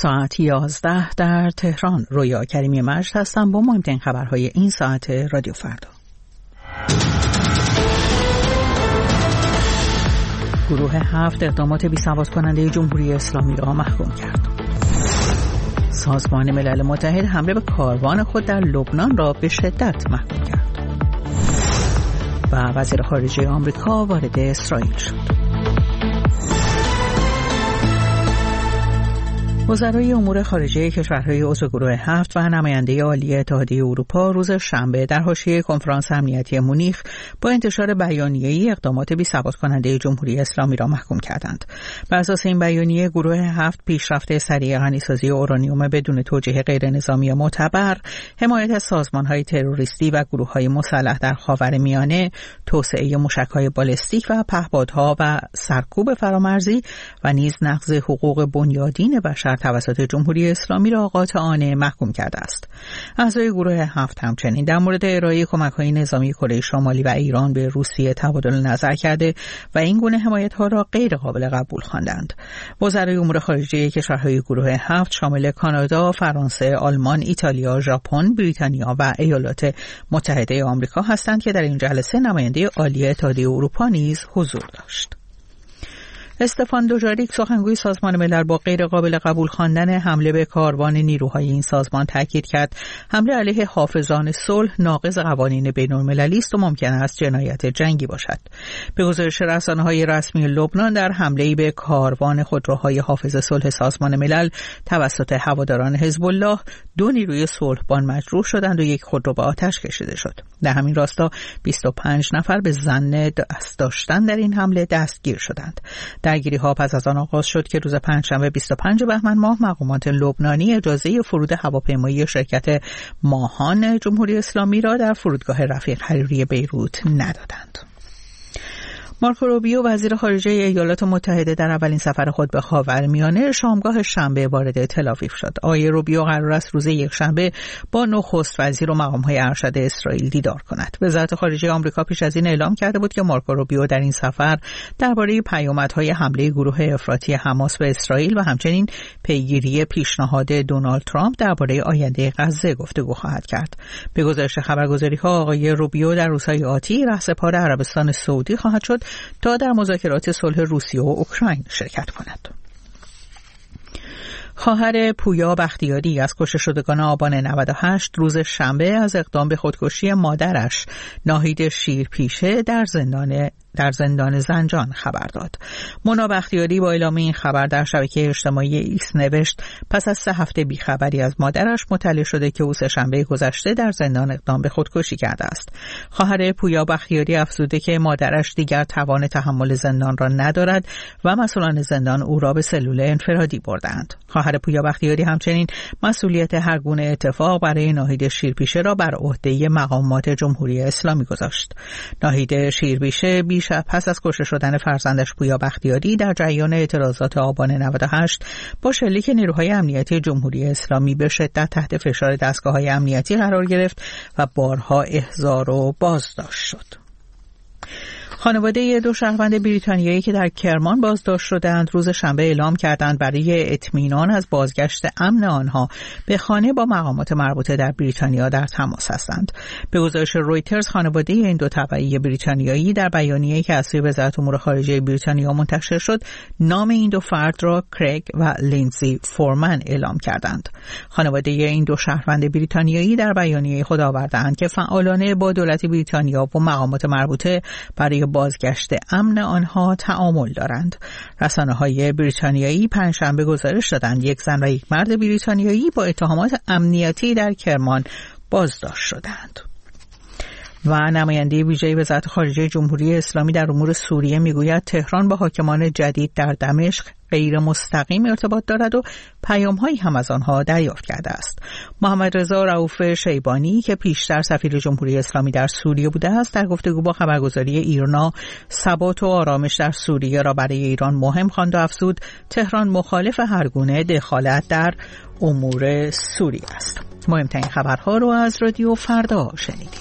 ساعت 11 در تهران. رویا کریمی مجد هستم با مهمترین خبرهای این ساعت رادیو فردا. گروه 7 اقدامات بی‌ثبات کننده جمهوری اسلامی را محکوم کرد. سازمان ملل متحد حمله به کاروان خود در لبنان را به شدت محکوم کرد. و وزیر خارجه آمریکا وارد اسرائیل شد. وزرای امور خارجه کشورهای عضو گروه 7 و نماینده عالی اتحادیه اروپا روز شنبه در حاشیه کنفرانس امنیتی مونیخ با انتشار بیانیه‌ای اقدامات بی‌ثبات کننده جمهوری اسلامی را محکوم کردند. بر اساس این بیانیه گروه 7 پیشرفت سریع غنیسازی اورانیوم بدون توجیه غیر نظامی معتبر، حمایت از سازمان‌های تروریستی و گروه‌های مسلح در خاورمیانه، توسعه موشک‌های بالستیک و پهپادها و سرکوب فرامرزی و نیز نقض حقوق بنیادین بشر توسط جمهوری اسلامی را قاطعانه محکوم کرده است. اعضای گروه 7 همچنین در مورد ارائه کمک‌های نظامی کره شمالی و ایران به روسیه تبادل نظر کرده و این گونه حمایت‌ها را غیر قابل قبول خواندند. وزرای امور خارجه کشورهای گروه 7 شامل کانادا، فرانسه، آلمان، ایتالیا، ژاپن، بریتانیا و ایالات متحده آمریکا هستند که در این جلسه نماینده عالی اتحادیه اروپا نیز حضور داشت. استفان دوژاریک سخنگوی سازمان ملل با غیر قابل قبول خواندن حمله به کاروان نیروهای این سازمان تاکید کرد حمله علیه حافظان صلح ناقض قوانین بین‌المللی است و ممکن است جنایت جنگی باشد. به گزارش رسانه‌های رسمی لبنان در حمله‌ای به کاروان خودروهای حافظ صلح سازمان ملل توسط هواداران حزب الله 2 نیروی صلحبان مجروح شدند و 1 خودرو به آتش کشیده شد. در همین راستا 25 نفر به ظن دست داشتن در این حمله دستگیر شدند. درگیری‌ها پس از آن آغاز شد که روز پنجشنبه 25 بهمن ماه مقامات لبنانی اجازه فرود هواپیمایی شرکت ماهان جمهوری اسلامی را در فرودگاه رفیق حریری بیروت ندادند. مارکو روبیو وزیر خارجه ایالات متحده در اولین سفر خود به خاورمیانه شامگاه شنبه وارد تل‌آویو شد. آقای روبیو قرار است روز یکشنبه با نخست وزیر و مقام‌های ارشد اسرائیل دیدار کند. وزارت خارجه آمریکا پیش از این اعلام کرده بود که مارکو روبیو در این سفر درباره پیامدهای حمله گروه افراطی حماس به اسرائیل و همچنین پیگیری پیشنهاد دونالد ترامپ درباره آینده غزه گفتگو خواهد کرد. به گزارش خبرگزاری‌ها آقای روبیو در روزهای آتی رهسپار عربستان سعودی خواهد شد تا در مذاکرات صلح روسیه و اوکراین شرکت کند. خواهر پویا بختیاری از کشته شدگان آبان 98 روز شنبه از اقدام به خودکشی مادرش ناهید شیرپیشه در زندان زنجان خبر داد. مونا بختیاری با اعلام این خبر در شبکه اجتماعی ایکس نوشت پس از 3 هفته بیخبری از مادرش مطلع شده که او سه‌شنبه گذشته در زندان اقدام به خودکشی کرده است. خواهر پویا بختیاری افزوده که مادرش دیگر توان تحمل زندان را ندارد و مسئولان زندان او را به سلول انفرادی بردند. خواهر پویا بختیاری همچنین مسئولیت هر گونه اتفاق برای ناهید شیرپیشه را بر عهده مقامات جمهوری اسلامی گذاشت. ناهید شیرپیشه پس از کشته شدن فرزندش پویا بختیاری در جریان اعتراضات آبان 98 با شلیک نیروهای امنیتی جمهوری اسلامی به شدت تحت فشار دستگاه‌های امنیتی قرار گرفت و بارها احضار و بازداشت شد. خانواده 2 شهروند بریتانیایی که در کرمان بازداشت شدند روز شنبه اعلام کردند برای اطمینان از بازگشت امن آنها به خانه با مقامات مربوطه در بریتانیا در تماس هستند. به گزارش رویترز خانواده این 2 تبعی بریتانیایی در بیانیه‌ای که از سوی وزارت امور خارجه بریتانیا منتشر شد نام این 2 فرد را کریگ و لیندزی فورمن اعلام کردند. خانواده این 2 شهروند بریتانیایی در بیانیه خود آوردند که فعالانه با دولت بریتانیا و مقامات مربوطه برای بازگشت امن آنها تعامل دارند. رسانه‌های بریتانیایی پنجشنبه گزارش دادند 1 زن و 1 مرد بریتانیایی با اتهامات امنیتی در کرمان بازداشت شدند. و نماینده ویژه وزارت خارجه جمهوری اسلامی در امور سوریه میگوید تهران با حاکمان جدید در دمشق غیر مستقیم ارتباط دارد و پیام‌هایی هم از آنها دریافت کرده است. محمد رضا رؤوف شیبانی که پیشتر سفیر جمهوری اسلامی در سوریه بوده است در گفتگو با خبرگزاری ایرنا ثبات و آرامش در سوریه را برای ایران مهم خواند و افزود تهران مخالف هر گونه دخالت در امور سوریه است. مهمترین خبرها رو از رادیو فردا شنیدید.